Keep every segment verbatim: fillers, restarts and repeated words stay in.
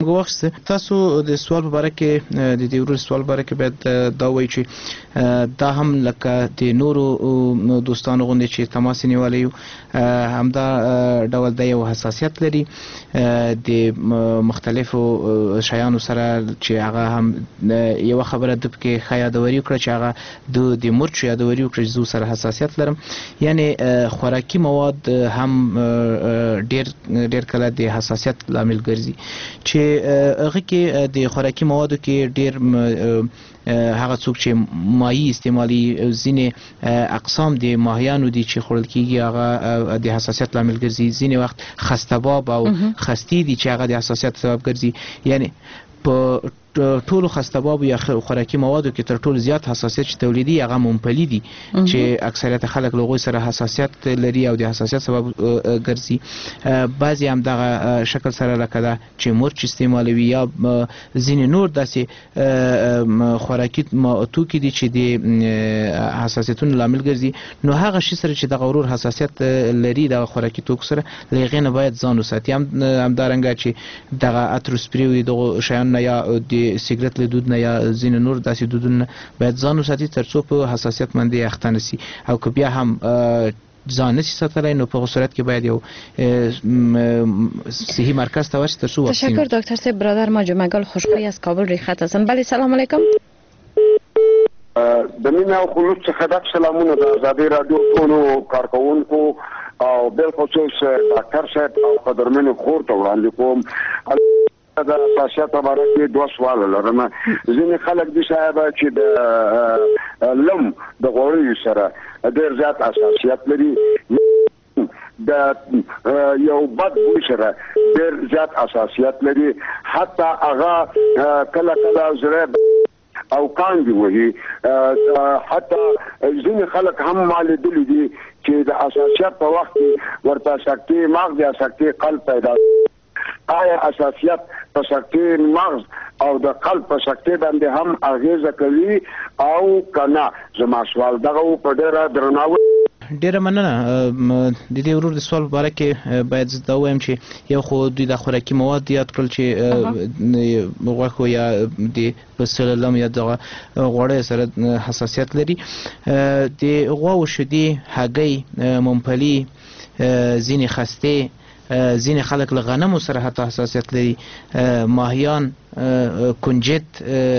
واخسته تاسو د سوال په اړه کې د دې ورور سوال په اړه کې باید دا وایي چې دا هم لکه د نورو دوستانو غوندې چې تماس نیولې یو همدا ډول د یو حساسیت لري د مختلفو شیانو سره چې هغه هم یو خبره د پکې خیادوري وکړه چې هغه د مرچ یادوري وکړه چې زو سره حساسیت لرم یعنی خوراکي مواد هم ډیر ډیر کله د حساسیت لامل ګرځي چې هغه کې د خوراکي موادو کې ډیر هغه څوک چې مایي استعمالي ځینې اقسام د ماهیانو دي چې خوړل کیږي هغه د حساسیت لامل ګرځي ځینې وخت خسته‌باب او خستې دي چې هغه د حساسیت سبب ګرځي یعنی په ټولو خسته‌باب یا خوراکي موادو کې تر ټولو زیات حساسیت چې تولیدي هغه ممپلي دي چې اکثریت خلک له هغوی سره حساسیت لري او د حساسیت سبب ګرځي بعضې هم دغه شکل سره لکه ده چې مرچ استعمالوي یا ځینې نور داسې خوراکي توکي دي چې د حساسیتونو لامل ګرځي نو هغه شي سره چې دغه ورور حساسیت لري دغه خوراکي توکو سره له هغې نه باید ځان وساتي همدارنګه چې دغه عطر سپرې وي دغو شیانو نه یا د سیګرټ له دود نه یا ځینې نور داسې دودونه باید ځان وساتي تر څو په حساسیت باندې اخته نه سي او که بیا هم ځان نشي ساتلی نو په هغه صورت کې باید یو صحي مرکز ته ورشي تر څو واکسین. تشکر دکتر صاحب. برادر ما جمعگل خوشخوی از کابل روی خط هستن. بله سلام علیکم. د مینه او خلوص څخه ډک سلامونه د آزادۍ راډیو ټولو کارکوونکو او بالخصوص ډاکټر صاحب او قدرمنو خور ته وړاندې کوم. د حساسیت په اړه کې دوه سوال لرم. ځینې خلک دي صاحب چې د لم د غوړیو سره ډېر زیات حساسیت لري د یو بد بوی سره ډېر زیات حساسیت لري حتی هغه کله کله زړه او کانګي وهي حتی ځینې خلک هم مالېدلي دي چې د حساسیت په وخت کې ورته سکتې مغز یا سکتې قلب پیدا آیا حساسیت په سکتې مغز او د قلب په سکتې باندې هم اغیزه کوي او کنه؟ زما سوال دغه په ډېره درناوي. ډیره مننه. د دې ورور د سوال په اړه کې باید زه دا ووایم چې یو خو دوی د خوراکي مواد یاد کړل چې غوښو یا د پسه لم یا دغه غوړیو سره حساسیت لري. د غواوو شیدې، هګۍ، ممپلي، ځینې خستې، ځینې خلک له غنمو سره حتی حساسیت لري، ماهیان، کنجد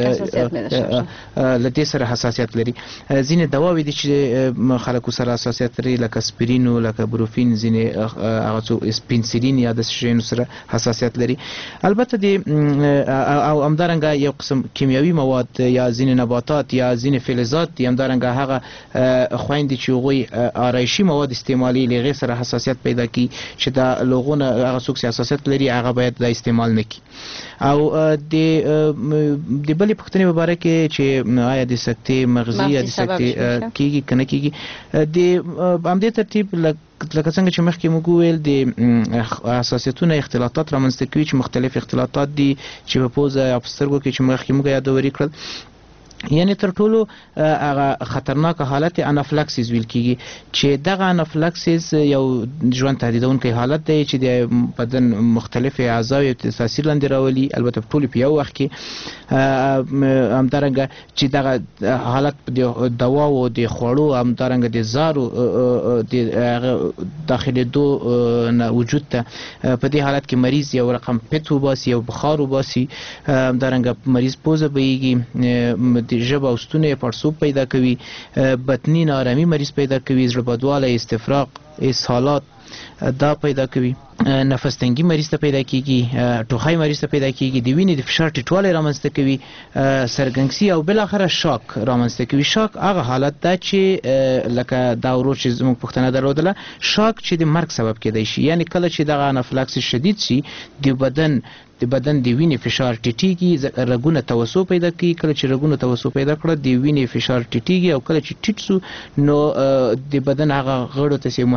له دې سره حساسیت لري. ځینې دواوې دي چې خلکو سره حساسیت لري لکه سپرین لکه بروفین، ځینې هغه څو پنسلین یا داسې شیانو سره حساسیت لري. البته د او همدارنګه یو قسم کیمیاوي مواد یا ځینې نباتات یا ځینې فلزات دي همدارنګه هغه خویندې چې هغوی آرایشي مواد استعمالي له هغې سره حساسیت پیدا کړي چې د لوغونه هغه څوک چې حساسیت لري هغه باید دا استعمال نه کړي. او د د بلې پوښتنې په باره کې چې آیا د سکتې مغزي یا د سکتې کېږي که نه کېږي، د همدې ترتیب لکه څنګه چې مخکې موږ وویل د حساسیتونه اختلاطات رامنځته کوي چې مختلف اختلاطات دي چې په پوزه یا په سترګو کې چې مخکې موږ یادوري کړل. یعنی تر ټولو هغه خطرناکه حالت انافلاکسیس ویل کېږي چې دغه انافلاکسیس یو ژوند تهدیدونکی حالت دی چې د بدن مختلفې اعضاوې ته تاثیر لاندې راولي، البته په ټولو په یو وخت کې. همدارنګه چې دغه حالت د دواو د خوړو همدارنګه د زارو د داخلېدو نه وجود ته په دې حالت کې مریض یو رقم پت وباسي، یو بخار وباسي، همدارنګه مریض پوزه بهیږي، ژبه او ستونی پړسوب پیدا کوي، بطني نارامي مریض پیدا کوي، زړه بدوالی، استفراغ، اسهالات دا پیدا کوي، نفس تنګي مریض ته پیدا کیږي، ټوخی مریض ته پیدا کیږي، د وینې د فشار ټیټوالی رامنځته کوي، سرګنګسي او بالاخره شاک رامنځته کوي. شاک هغه حالت ده چې لکه دا ورور چې زموږ پوښتنه درلودله، شاک چې د مرګ سبب کیدی شي. یعنی کله چې دغه انافلاکسیس شدید شي د بدن د بدن د وینې فشار ټیټیږي، رګونه توسع پیدا کوي. کله چې رګونه توسع پیدا کړه د وینې فشار ټیټیږي او کله چې ټیټ سو نو د بدن هغه غړو ته چې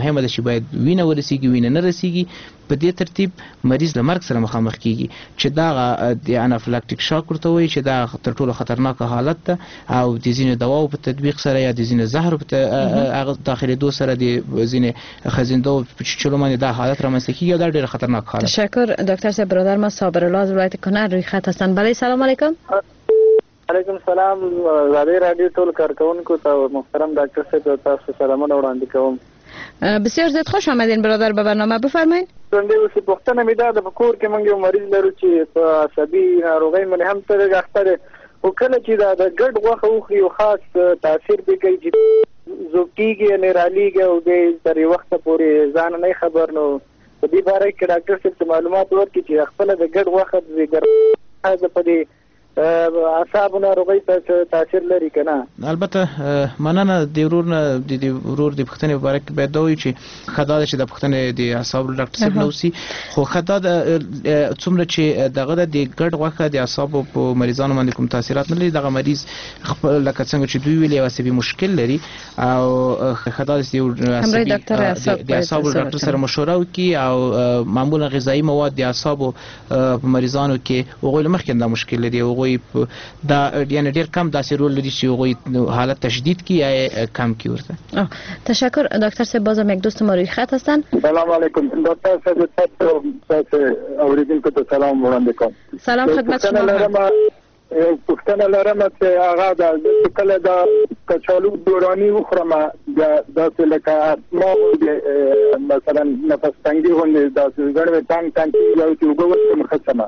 مهمه ده چې باید وینه ورسیږي وینه نه رسیږي په دې ترتیب مریض له مرګ سره مخامخ کیږي چې دا د انافیلاکټیک شاک ورته وایي چې دا تر ټولو خطرناکه حالت ده او د ځینې دواو په تطبیق سره یا د ځینې زهر په هغه داخلېدو سره د ځینې خزیندو په چلو باندې دا حالت رامنځته کیږي او دا ډېر خطرناک حالت. تشکر دکتر صاحب. برادر ما صابر الله از ولایت کنر روی خط هستند. بله سلام علیکم. علیکم سلام. زاده رادیو ټول کارکونکو ته محترم ډاکټر صاحب تاسو سلامونه وړاندې کوم. بسیار زیات خوش آمدین برادر به برنامه. بفرمایید. څنګه اوسې پوښتنه مې ده د کور کې موږ یو مریض لرو چې په عصبي ناروغۍ باندې هم تر اختر او کله چې دا د ګډ غوښه وخوري یو خاص تاثیر به کوي چې زوکیږي نه رالیږي او د تر وخت پورې ځان نه خبر نو په دې باره کې ډاکټر صاحب معلومات ورکړي چې خپل د ګډ غوښه د ګرځي په دې اعصاب ناروغۍ ته تاثیر لري کنه. البته مننه د ورور نه د ورور د پښتنې مبارک باید دا وي چې خدای چې د پښتنې د اعصاب ډاکټر صاحب نوسی خو خدای څومره چې دغه د ګډ غوښه د اعصاب په مریضانو باندې کوم تاثیرات نه لري. دغه مریض خپل لکه څنګه چې دوی ویلي عصبي مشکل لري او خدای دې عصبي د اعصاب ډاکټر سره مشوره وکړي او معمولا غذایی مواد د اعصاب په مریضانو کې وغوړي مخکې دا مشکل لري او دا یعنی ډیر کم داسې رول لري چې هغوی حالت تشدید کی یا کم کی ورته. تشکر دکتر صاحب. بازم یک دوست ما روی خط هستن. سلام علیکم دکتر صاحب. تاسو اوریدونکو ته سلام وړاندې کوم. سلام خدمت شما. پوښتنه لرم چې هغه د کله د کچالو دورانی وخورم د لکه ما مثلا نفس تنګي غونډه د ګړې تانګ تانګ یو چې وګورم مخسمه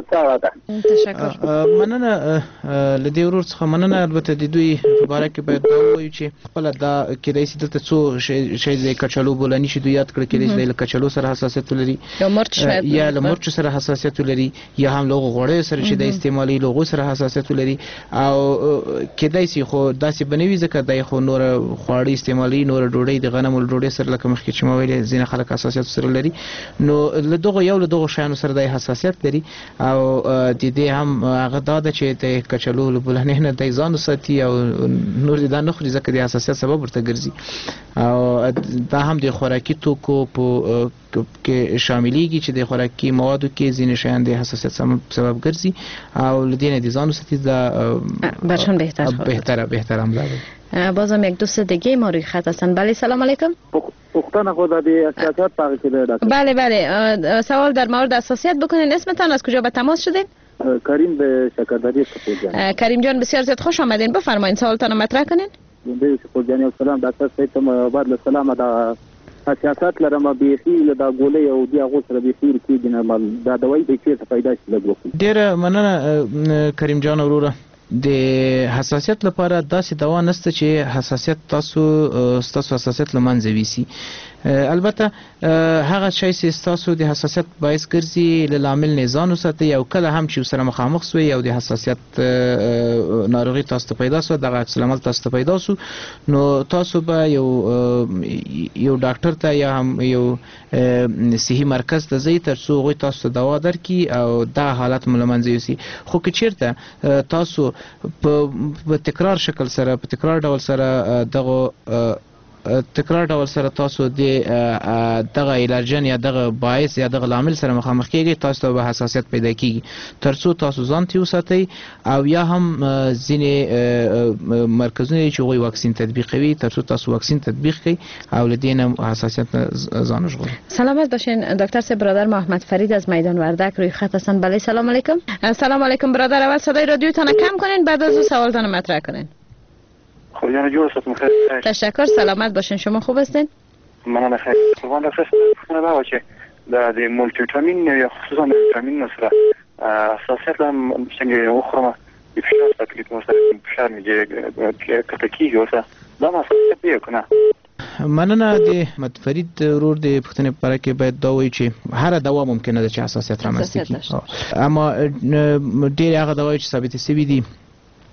تشکر. مننه لدی ورور څخه مننه. البته د دوی مبارک باید دا وایي چې خپل دا کېدای شي دلته څو شی د کچالو بولانی چې دوی یاد کړ کېدای شي د کچالو سره حساسیت لري یا مرچ یا له مرچ سره حساسیت لري یا هم لوغو غوړې سره چې د استعمالي لوغو سره حساسیت لري او کېدای شي خو داسې بنوي ځکه دای خو نور خواړې استعمالي نور ډوډۍ د غنمو ډوډۍ سره لکه مخکې چې ما ویلې ځینې خلک حساسیت سره لري نو له دغه یو له دغه شیانو سره د حساسیت لري او د دې هم هغه دا ده چې د کچالو له بولانې نه د ځان ساتي او نور د نه خوري ځکه د حساسیت سبب ورته ګرځي او دا هم د خوراکي توکو په کې شاملېږي چې د خوراکي موادو کې ځینې شیان د حساسیت سبب ګرځي او لدینه د ځان ساتي دا برشان بهتر بهتره بهتر عمله ده. بازم یک دوست دیگه ما روی خط هستن. بله سلام علیکم. پختن خود د اساسیات پاک شده دکتر. بله بله سوال در مورد اساسیات بکنین. اسمتان از کجا به تماس شدین؟ کریم به شکردری سپورجان. کریم جان بسیار زیاد خوش آمدین. بفرمایید سوالتان مطرح کنین. به سپورجان سلام دکتر صاحب. بعد سلام دا اساسات لرم بیخي دا ګولې او دی هغه سره بیخي کېږي نه دا دوی به څه فائدہ شي لګوي. ډېر مننه کریم جان وروره. د حساسیت لپاره داسې دوا نشته چې حساسیت تاسو تاسو حساسیت لمنځه ویسي. البته هغه شی چې تاسو د حساسیت باعث ګرځي له لامل نه ځان وساتئ او کله هم چې سره مخامخ سوی او د حساسیت ناروغي تاسو ته پیدا سو دغه عکس العمل تاسو ته پیدا سو نو تاسو به یو یو ډاکټر ته یا هم یو صحي مرکز ته ځئ تر څو هغوی تاسو ته دوا درکړي او دا حالت مو له منځه یوسي. خو که چیرته تاسو په تکرار شکل سره په تکرار ډول سره دغه تکرار ډول سره تاسو د دغه الرجن یا دغه باعث یا دغه لامل سره مخامخ کیږئ تاسو ته به حساسیت پیدا کیږي ترڅو تاسو ځان ته وساتئ او یا هم ځینې مرکزونه چې هغوی واکسین تطبیقوي ترڅو تاسو واکسین تطبیق کړئ او له دې نه حساسیت ځان وژغورئ. سلامت باشین دکتر صاحب. برادر محمد فرید از میدان وردک روی خط هستند. بله سلام علیکم. سلام علیکم برادر. اول صدای رادیوتان کم کنین بعد از اون سوالتان مطرح کنین. خب جان جور ستون خیر. تشکر. سلامت باشین. شما خوب هستین؟ مننه خیر. قربان دکتر خونه دا باشه د مولتی ویتامین یا خصوصا د ویتامین سره اساسیت هم څنګه وخورم د فشار تکلیف مو سره فشار میږي کتکی اوسه دا مسئله دی کنه. مننه د محمد فرید ورور د پښتنې لپاره کې باید دا وایي چې هر دوا ممکنه ده چې حساسیت رامنځته کړي اما ډېر هغه دواوې چې ثابتې شوي دي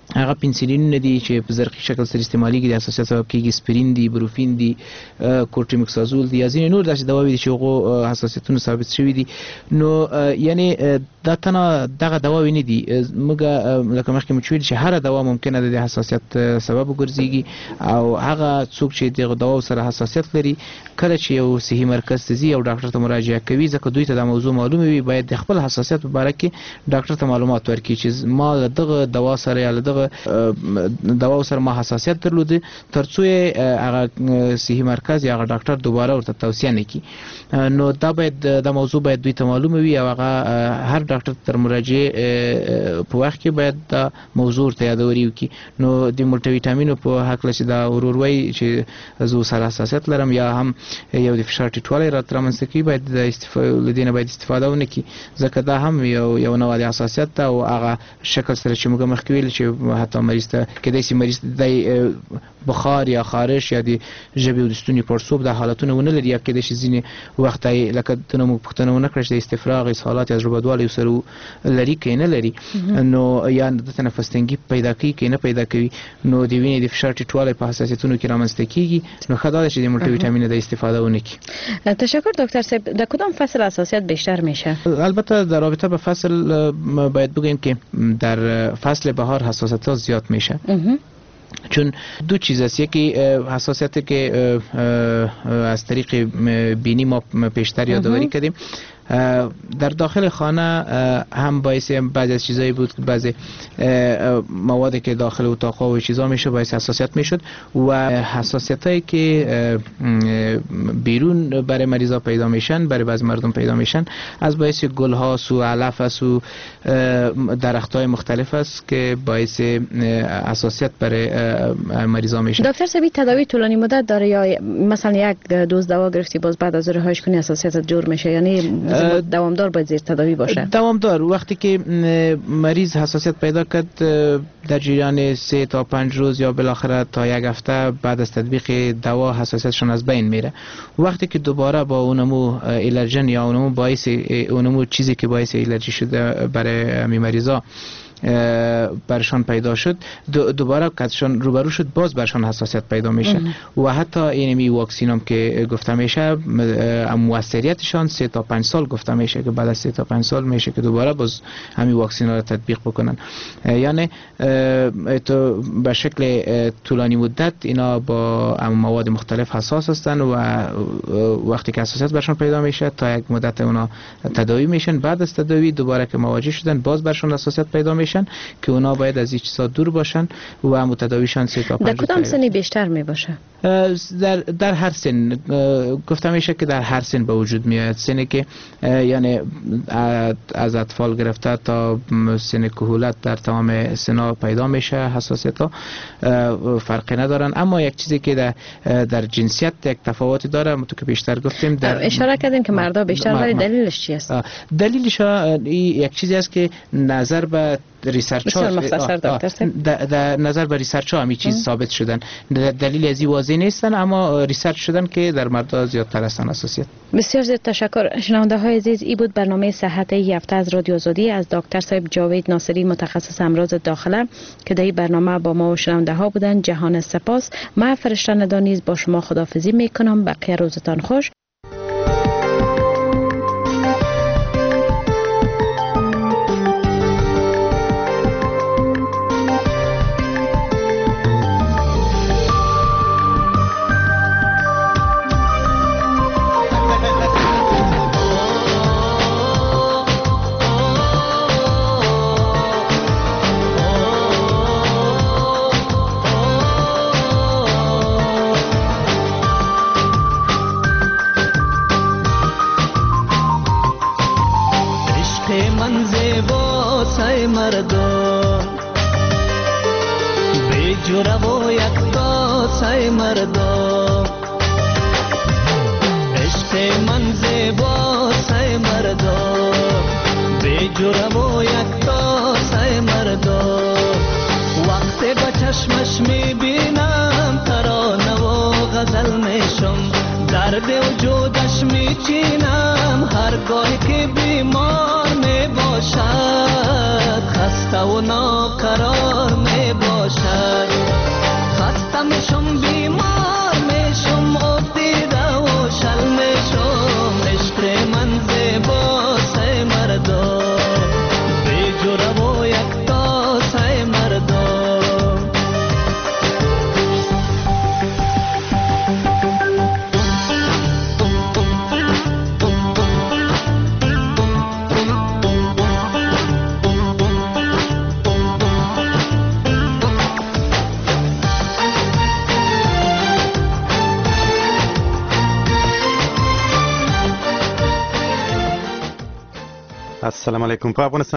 هغه پنسلین دي چې په زرقي شکل سره استعمالي دي، حساسیت سبب کیږي، اسپرین دي، بروفین دي، کورټیمکسازول دي، یا ځینې نور داسې دواوې دي چې هغو حساسیتونه ثابت شوي دي. نو یعنی دا تنه دغه دواوې نه دي، موږ لکه مخکې مو ویل چې هر دوا ممکنه ده د حساسیت سبب وګرځيږي، او هغه څوک چې دغه دوا سره حساسیت لري کله چې یو صحي مرکز ته ځي او ډاکټر ته مراجعه کوي، ځکه دوی ته د موضوع معلومه وي، باید د خپل حساسیت په اړه کې ډاکټر ته معلومات ورکړي چې ما دغه دوا سره یا دغه دوا سره ما حساسیت درلوده، ترڅو هغه صحي مرکز یا هغه ډاکټر دوباره ورته توصیه نکړي. نو دا باید د موضوع باید دوی ته معلومه وي، او هغه هر ډاکټر تر مراجعه په وخت کې باید دا موضوع ته یادوري وکړي. نو د مولټي ویټامینو په حق چې دا وروروي چې زه سره حساسیت لرم یا هم یو د فشار ټیټوالی را ترمنځته کوي، باید د استفاده لدینه باید استفاده ونه کړي، ځکه دا هم یو یو نوع د حساسیت ده، او هغه شکل سره چې موږ مخکې ویل چې حتی مریض ته کېدای شي مریض د بخار یا خارش یا د ژبې او د ستوني پړسوب د حالتونه ونه لري، یا کېدای شي ځینې وخت لکه دنه موږ پوښتنه ونه کړه چې د استفراغ، اسهالات یا زړه بدوالی سره لري که نه لري، نو یا د تنفس تنګي پیدا کوي که نه پیدا کوي، نو د وینې د فشار ټیټوالی په حساسیتونو کې رامنځته کیږي. نو ښه دا ده چې د مولټي ویټامین د استفاده ونه کړي. تشکر دکتر صاحب. در کدام فصل حساسیت بیشتر میشه؟ البته در رابطه به فصل باید بگیم که در فصل بهار حساسیت زیاد میشه، چون دو چیز است. یکی حساسیتی که از طریق بینی ما پیشتر یادآوری کردیم، در داخل خانه هم باعث بعضی از چیزایی بود که بعضی موادی که داخل اتاق‌ها و چیزا میشه باعث حساسیت میشد، و حساسیتایی که بیرون برای مریضا پیدا میشن، برای بعضی مردم پیدا میشن، از باعث گل‌ها و علف است و درخت‌های مختلف است که باعث حساسیت برای مریضا میشه. دکتر صاحب تداوی طولانی مدت داره یا مثلا یک دوز دوا گرفتی باز بعد از رهایش کنی حساسیت جور میشه، یعنی دوامدار باید زیر تداوی باشه؟ دوامدار. وقتی که مریض حساسیت پیدا کرد در جریان سه تا پنج روز یا بالاخره تا یک هفته بعد از تطبیق دوا حساسیتشون از بین میره. وقتی که دوباره با اونمو الرژن یا اونمو باعث اونمو چیزی که باعث الرژی شده برای همین مریضا برشان پیدا شد، دوباره کاتشان روبرو شد، باز برشان حساسیت پیدا میشه. و حتی اینمی واکسین هم که گفته میشه موثریتشان سه تا پنج سال گفته میشه که بعد از سه تا پنج سال میشه که دوباره باز همین واکسین ها رو تطبیق بکنن. یعنی تو به شکل طولانی مدت اینا با مواد مختلف حساس هستن، و وقتی که حساسیت برشان پیدا میشه تا یک مدت اونا تداوی میشن، بعد از تداوی دوباره که مواجه شدن باز برشان حساسیت پیدا میشه که اونا باید از این چیزا دور باشن و متداویشان سه تا پنج. در کدام سنی بیشتر می باشه؟ در در هر سن گفته میشه که در هر سن به وجود میاد. سنی که یعنی از اطفال گرفته تا سن کهولت در تمام سنا پیدا میشه حساسیت ها، فرقی ندارن. اما یک چیزی که در در جنسیت یک تفاوتی داره، ما تو که بیشتر گفتیم در اشاره کردیم که مردا بیشتر، ولی دلیلش چی است؟ دلیلش یک چیزی است که نظر به ریسرچ ها در نظر به ریسرچ ها همین چیز ثابت شدن، دلیل ازی واضح نیستن، اما ریسرچ شدن که در مردا زیادتر هستن حساسیت. بسیار زیاد تشکر. شنونده های عزیز، این بود برنامه صحت این هفته از رادیو آزادی از دکتر صاحب جاوید ناصری، متخصص امراض داخله، که در این برنامه با ما و شنونده ها بودن. جهان سپاس. من فرشته ندانیز با شما خداحافظی میکنم. بقیه روزتان خوش. خسته و ناقرار می باشد خسته میشم بیمار میشم افتیده و شل میشم عشق من زیباست مردم بیجوره و یک تاسه مردم السلام علیکم. په افغانستان